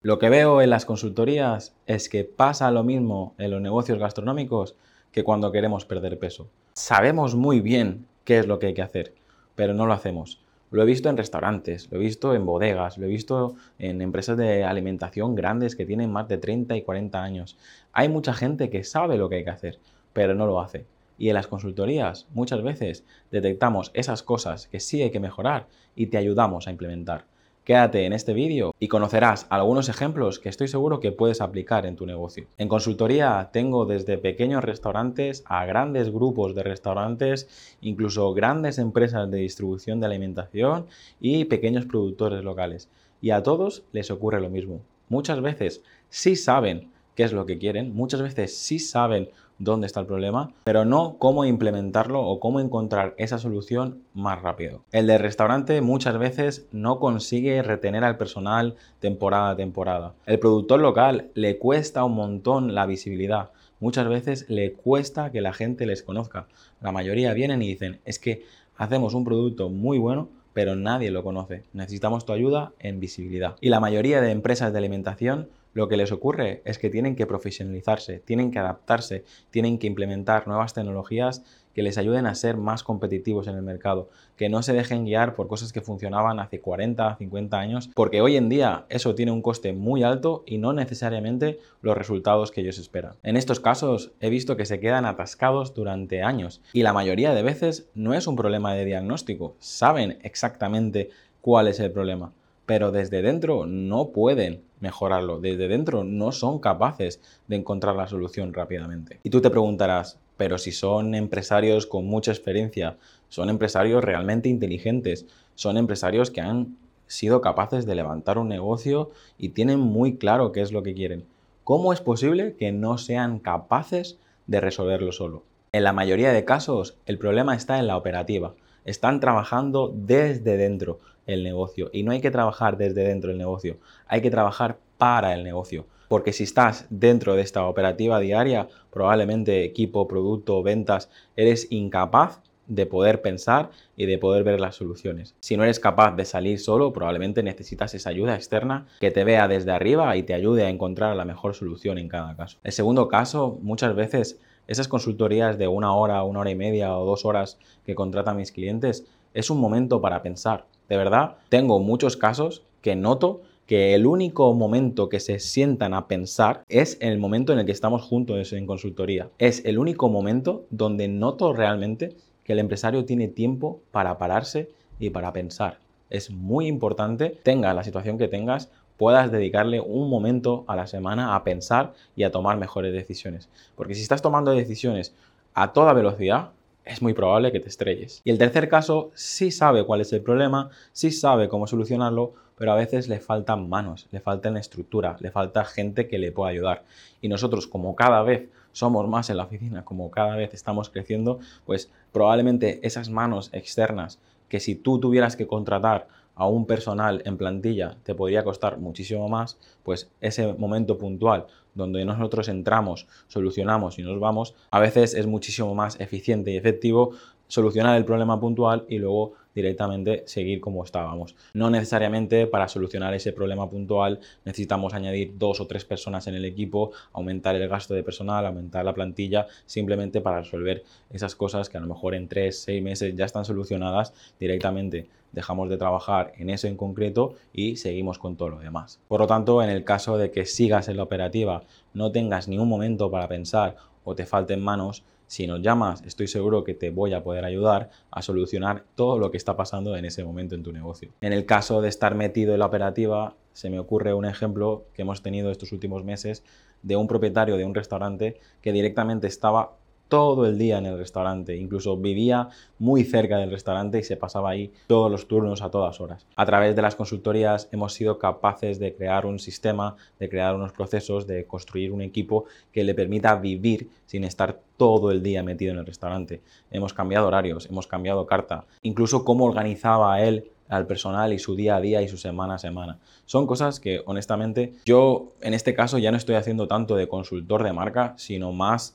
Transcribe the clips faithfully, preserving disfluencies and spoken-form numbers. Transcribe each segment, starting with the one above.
Lo que veo en las consultorías es que pasa lo mismo en los negocios gastronómicos que cuando queremos perder peso. Sabemos muy bien qué es lo que hay que hacer, pero no lo hacemos. Lo he visto en restaurantes, lo he visto en bodegas, lo he visto en empresas de alimentación grandes que tienen más de treinta y cuarenta años. Hay mucha gente que sabe lo que hay que hacer, pero no lo hace. Y en las consultorías muchas veces detectamos esas cosas que sí hay que mejorar y te ayudamos a implementar. Quédate en este vídeo y conocerás algunos ejemplos que estoy seguro que puedes aplicar en tu negocio. En consultoría tengo desde pequeños restaurantes a grandes grupos de restaurantes, incluso grandes empresas de distribución de alimentación y pequeños productores locales. Y a todos les ocurre lo mismo. Muchas veces sí saben qué es lo que quieren, muchas veces sí saben dónde está el problema, pero no cómo implementarlo o cómo encontrar esa solución más rápido. El del restaurante muchas veces no consigue retener al personal temporada a temporada. El productor local le cuesta un montón la visibilidad. Muchas veces le cuesta que la gente les conozca. La mayoría vienen y dicen, es que hacemos un producto muy bueno, pero nadie lo conoce. Necesitamos tu ayuda en visibilidad. Y la mayoría de empresas de alimentación lo que les ocurre es que tienen que profesionalizarse, tienen que adaptarse, tienen que implementar nuevas tecnologías que les ayuden a ser más competitivos en el mercado, que no se dejen guiar por cosas que funcionaban hace cuarenta, cincuenta años, porque hoy en día eso tiene un coste muy alto y no necesariamente los resultados que ellos esperan. En estos casos he visto que se quedan atascados durante años y la mayoría de veces no es un problema de diagnóstico, saben exactamente cuál es el problema, pero desde dentro no pueden mejorarlo, desde dentro no son capaces de encontrar la solución rápidamente. Y tú te preguntarás, pero si son empresarios con mucha experiencia, son empresarios realmente inteligentes, son empresarios que han sido capaces de levantar un negocio y tienen muy claro qué es lo que quieren. ¿Cómo es posible que no sean capaces de resolverlo solo? En la mayoría de casos, el problema está en la operativa. Están trabajando desde dentro el negocio y no hay que trabajar desde dentro el negocio, hay que trabajar para el negocio. Porque si estás dentro de esta operativa diaria, probablemente equipo, producto, ventas, eres incapaz de poder pensar y de poder ver las soluciones. Si no eres capaz de salir solo, probablemente necesitas esa ayuda externa que te vea desde arriba y te ayude a encontrar la mejor solución en cada caso. El segundo caso, muchas veces esas consultorías de una hora, una hora y media o dos horas que contratan mis clientes, es un momento para pensar. De verdad, tengo muchos casos que noto que el único momento que se sientan a pensar es en el momento en el que estamos juntos en consultoría. Es el único momento donde noto realmente que el empresario tiene tiempo para pararse y para pensar. Es muy importante, tenga la situación que tengas, puedas dedicarle un momento a la semana a pensar y a tomar mejores decisiones. Porque si estás tomando decisiones a toda velocidad, es muy probable que te estrelles. Y el tercer caso sí sabe cuál es el problema, sí sabe cómo solucionarlo, pero a veces le faltan manos, le falta estructura, le falta gente que le pueda ayudar. Y nosotros, como cada vez somos más en la oficina, como cada vez estamos creciendo, pues probablemente esas manos externas que si tú tuvieras que contratar a un personal en plantilla te podría costar muchísimo más, pues ese momento puntual donde nosotros entramos, solucionamos y nos vamos, a veces es muchísimo más eficiente y efectivo solucionar el problema puntual y luego directamente seguir como estábamos. No necesariamente para solucionar ese problema puntual necesitamos añadir dos o tres personas en el equipo, aumentar el gasto de personal, aumentar la plantilla, simplemente para resolver esas cosas que a lo mejor en tres, seis meses ya están solucionadas directamente. Dejamos de trabajar en eso en concreto y seguimos con todo lo demás. Por lo tanto, en el caso de que sigas en la operativa, no tengas ni un momento para pensar o te falten manos, si nos llamas, estoy seguro que te voy a poder ayudar a solucionar todo lo que está pasando en ese momento en tu negocio. En el caso de estar metido en la operativa, se me ocurre un ejemplo que hemos tenido estos últimos meses de un propietario de un restaurante que directamente estaba todo el día en el restaurante, incluso vivía muy cerca del restaurante y se pasaba ahí todos los turnos a todas horas. A través de las consultorías hemos sido capaces de crear un sistema, de crear unos procesos, de construir un equipo que le permita vivir sin estar todo el día metido en el restaurante. Hemos cambiado horarios, hemos cambiado carta, incluso cómo organizaba él al personal y su día a día y su semana a semana. Son cosas que honestamente yo en este caso ya no estoy haciendo tanto de consultor de marca, sino más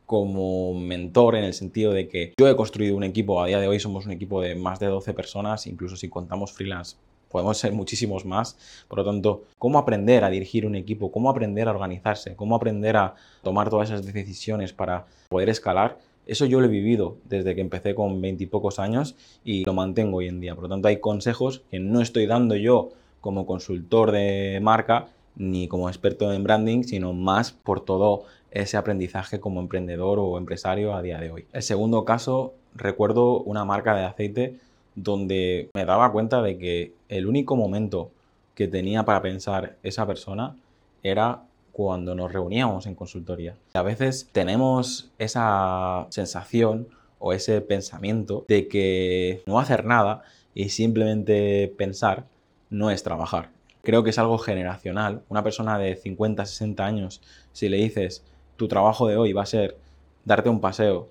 como mentor en el sentido de que yo he construido un equipo, a día de hoy somos un equipo de más de doce personas, incluso si contamos freelance podemos ser muchísimos más. Por lo tanto, cómo aprender a dirigir un equipo, cómo aprender a organizarse, cómo aprender a tomar todas esas decisiones para poder escalar, eso yo lo he vivido desde que empecé con veintipocos años y lo mantengo hoy en día. Por lo tanto, hay consejos que no estoy dando yo como consultor de marca ni como experto en branding, sino más por todo ese aprendizaje como emprendedor o empresario a día de hoy. El segundo caso, recuerdo una marca de aceite donde me daba cuenta de que el único momento que tenía para pensar esa persona era cuando nos reuníamos en consultoría. A veces tenemos esa sensación o ese pensamiento de que no hacer nada y simplemente pensar no es trabajar. Creo que es algo generacional. Una persona de cincuenta, sesenta años, si le dices tu trabajo de hoy va a ser darte un paseo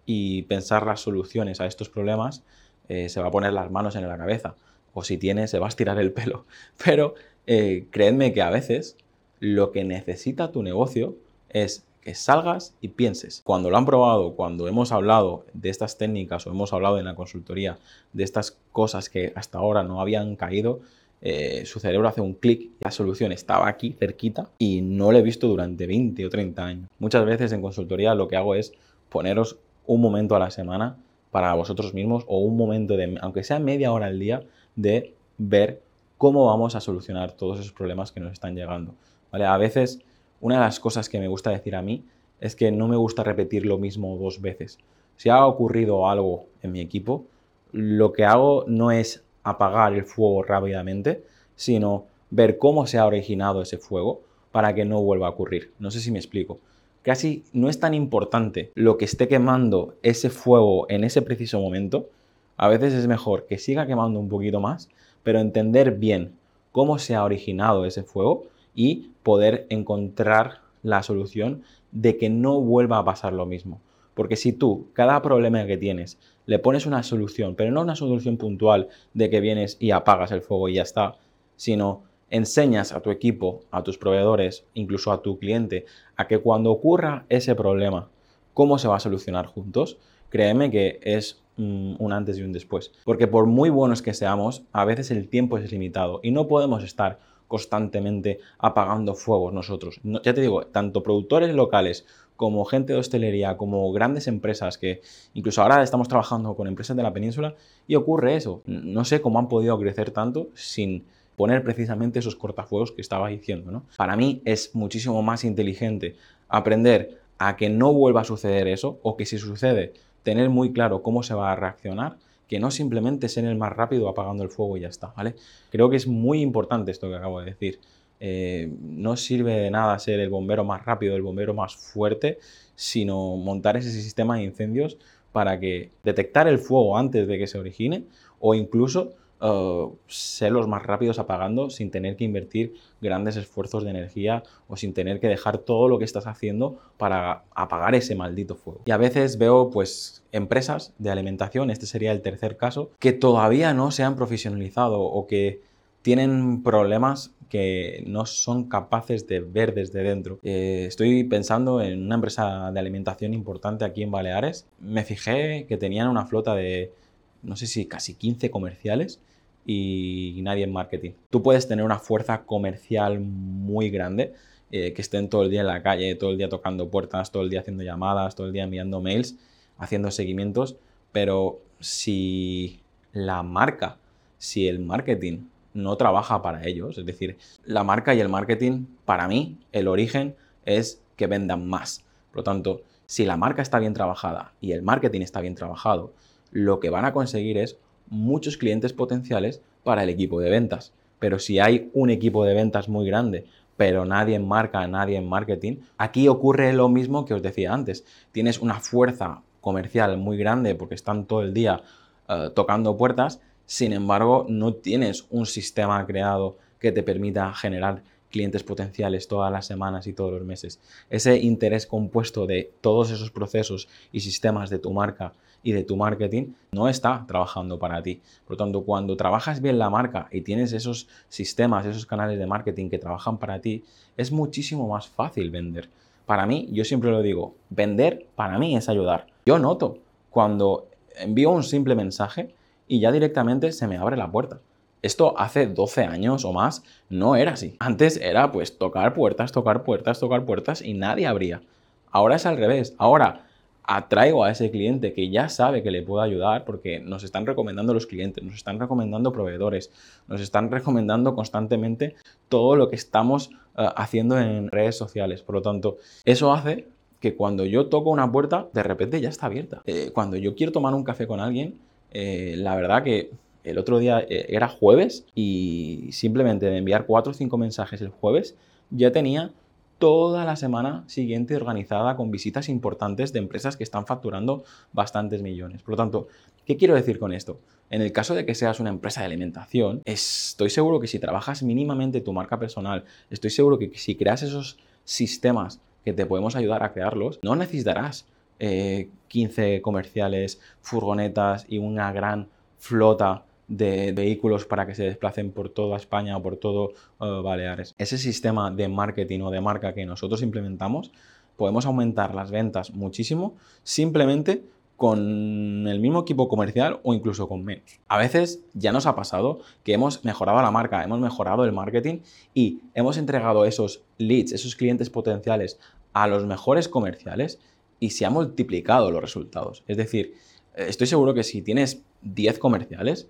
y pensar las soluciones a estos problemas, eh, se va a poner las manos en la cabeza. O si tiene, se va a estirar el pelo. Pero eh, creedme que a veces lo que necesita tu negocio es que salgas y pienses. Cuando lo han probado, cuando hemos hablado de estas técnicas o hemos hablado en la consultoría de estas cosas que hasta ahora no habían caído, eh, su cerebro hace un clic, la solución estaba aquí cerquita y no la he visto durante veinte o treinta años. Muchas veces en consultoría lo que hago es poneros un momento a la semana para vosotros mismos o un momento de, aunque sea media hora al día, de ver cómo vamos a solucionar todos esos problemas que nos están llegando. ¿Vale? A veces, una de las cosas que me gusta decir a mí es que no me gusta repetir lo mismo dos veces. Si ha ocurrido algo en mi equipo, lo que hago no es apagar el fuego rápidamente, sino ver cómo se ha originado ese fuego para que no vuelva a ocurrir. No sé si me explico. Casi no es tan importante lo que esté quemando ese fuego en ese preciso momento. A veces es mejor que siga quemando un poquito más, pero entender bien cómo se ha originado ese fuego y poder encontrar la solución de que no vuelva a pasar lo mismo. Porque si tú, cada problema que tienes, le pones una solución, pero no una solución puntual de que vienes y apagas el fuego y ya está, sino enseñas a tu equipo, a tus proveedores, incluso a tu cliente, a que cuando ocurra ese problema, cómo se va a solucionar juntos, créeme que es mm, un antes y un después. Porque por muy buenos que seamos, a veces el tiempo es limitado y no podemos estar constantemente apagando fuegos nosotros. No, ya te digo, tanto productores locales como gente de hostelería, como grandes empresas que incluso ahora estamos trabajando con empresas de la península y ocurre eso. No sé cómo han podido crecer tanto sin poner precisamente esos cortafuegos que estaba diciendo, ¿no? Para mí es muchísimo más inteligente aprender a que no vuelva a suceder eso o que si sucede, tener muy claro cómo se va a reaccionar, que no simplemente ser el más rápido apagando el fuego y ya está, ¿vale? Creo que es muy importante esto que acabo de decir. Eh, no sirve de nada ser el bombero más rápido, el bombero más fuerte, sino montar ese sistema de incendios para que detectar el fuego antes de que se origine o incluso uh, ser los más rápidos apagando sin tener que invertir grandes esfuerzos de energía o sin tener que dejar todo lo que estás haciendo para apagar ese maldito fuego. Y a veces veo pues empresas de alimentación, este sería el tercer caso, que todavía no se han profesionalizado o que tienen problemas que no son capaces de ver desde dentro. Eh, estoy pensando en una empresa de alimentación importante aquí en Baleares. Me fijé que tenían una flota de, no sé si casi quince comerciales y nadie en marketing. Tú puedes tener una fuerza comercial muy grande, eh, que estén todo el día en la calle, todo el día tocando puertas, todo el día haciendo llamadas, todo el día enviando mails, haciendo seguimientos, pero si la marca, si el marketing no trabaja para ellos, es decir, la marca y el marketing, para mí, el origen es que vendan más. Por lo tanto, si la marca está bien trabajada y el marketing está bien trabajado, lo que van a conseguir es muchos clientes potenciales para el equipo de ventas. Pero si hay un equipo de ventas muy grande, pero nadie en marca, nadie en marketing, aquí ocurre lo mismo que os decía antes. Tienes una fuerza comercial muy grande porque están todo el día uh, tocando puertas. Sin embargo, no tienes un sistema creado que te permita generar clientes potenciales todas las semanas y todos los meses. Ese interés compuesto de todos esos procesos y sistemas de tu marca y de tu marketing no está trabajando para ti. Por lo tanto, cuando trabajas bien la marca y tienes esos sistemas, esos canales de marketing que trabajan para ti, es muchísimo más fácil vender. Para mí, yo siempre lo digo, vender para mí es ayudar. Yo noto cuando envío un simple mensaje y ya directamente se me abre la puerta. Esto hace doce años o más no era así. Antes era pues tocar puertas, tocar puertas, tocar puertas y nadie abría. Ahora es al revés. Ahora atraigo a ese cliente que ya sabe que le puedo ayudar porque nos están recomendando los clientes, nos están recomendando proveedores, nos están recomendando constantemente todo lo que estamos uh, haciendo en redes sociales. Por lo tanto, eso hace que cuando yo toco una puerta, de repente ya está abierta. Eh, cuando yo quiero tomar un café con alguien, eh, la verdad que el otro día eh, era jueves y simplemente de enviar cuatro o cinco mensajes el jueves, ya tenía toda la semana siguiente organizada con visitas importantes de empresas que están facturando bastantes millones. Por lo tanto, ¿qué quiero decir con esto? En el caso de que seas una empresa de alimentación, estoy seguro que si trabajas mínimamente tu marca personal, estoy seguro que si creas esos sistemas que te podemos ayudar a crearlos, no necesitarás eh, quince comerciales, furgonetas y una gran flota de vehículos para que se desplacen por toda España o por todo uh, Baleares. Ese sistema de marketing o de marca que nosotros implementamos, podemos aumentar las ventas muchísimo simplemente con el mismo equipo comercial o incluso con menos. A veces ya nos ha pasado que hemos mejorado la marca, hemos mejorado el marketing y hemos entregado esos leads, esos clientes potenciales a los mejores comerciales y se han multiplicado los resultados. Es decir, estoy seguro que si tienes diez comerciales,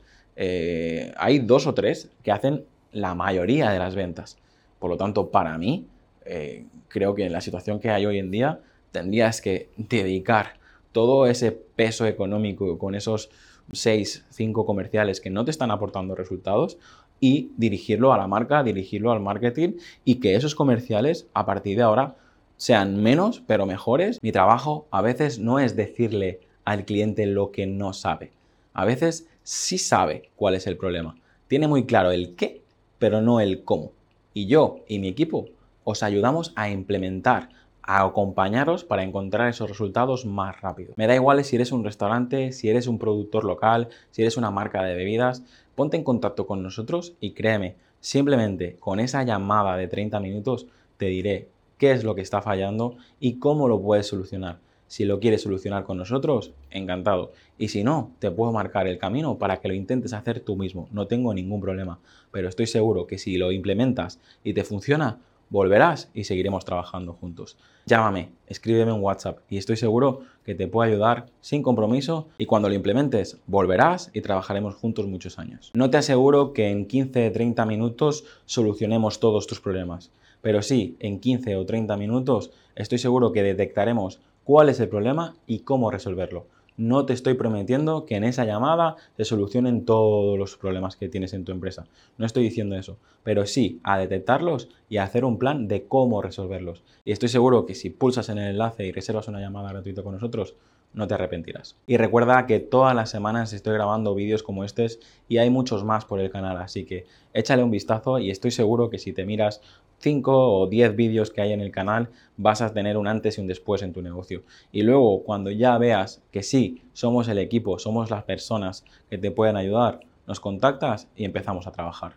eh, hay dos o tres que hacen la mayoría de las ventas. Por lo tanto, para mí, eh, creo que en la situación que hay hoy en día, tendrías que dedicar todo ese peso económico con esos seis, cinco comerciales que no te están aportando resultados y dirigirlo a la marca, dirigirlo al marketing y que esos comerciales, a partir de ahora, sean menos, pero mejores. Mi trabajo a veces no es decirle al cliente lo que no sabe. A veces sí sabe cuál es el problema. Tiene muy claro el qué, pero no el cómo. Y yo y mi equipo os ayudamos a implementar, a acompañaros para encontrar esos resultados más rápido. Me da igual si eres un restaurante, si eres un productor local, si eres una marca de bebidas, ponte en contacto con nosotros y créeme, simplemente con esa llamada de treinta minutos te diré qué es lo que está fallando y cómo lo puedes solucionar. Si lo quieres solucionar con nosotros, encantado. Y si no, te puedo marcar el camino para que lo intentes hacer tú mismo. No tengo ningún problema. Pero estoy seguro que si lo implementas y te funciona, volverás y seguiremos trabajando juntos. Llámame, escríbeme un WhatsApp y estoy seguro que te puedo ayudar sin compromiso y cuando lo implementes volverás y trabajaremos juntos muchos años. No te aseguro que en quince o treinta minutos solucionemos todos tus problemas, pero sí, en quince o treinta minutos estoy seguro que detectaremos cuál es el problema y cómo resolverlo. No te estoy prometiendo que en esa llamada se solucionen todos los problemas que tienes en tu empresa. No estoy diciendo eso, pero sí a detectarlos y a hacer un plan de cómo resolverlos. Y estoy seguro que si pulsas en el enlace y reservas una llamada gratuita con nosotros, no te arrepentirás. Y recuerda que todas las semanas estoy grabando vídeos como estos y hay muchos más por el canal, así que échale un vistazo y estoy seguro que si te miras cinco o diez vídeos que hay en el canal vas a tener un antes y un después en tu negocio. Y luego cuando ya veas que sí, somos el equipo, somos las personas que te pueden ayudar, nos contactas y empezamos a trabajar.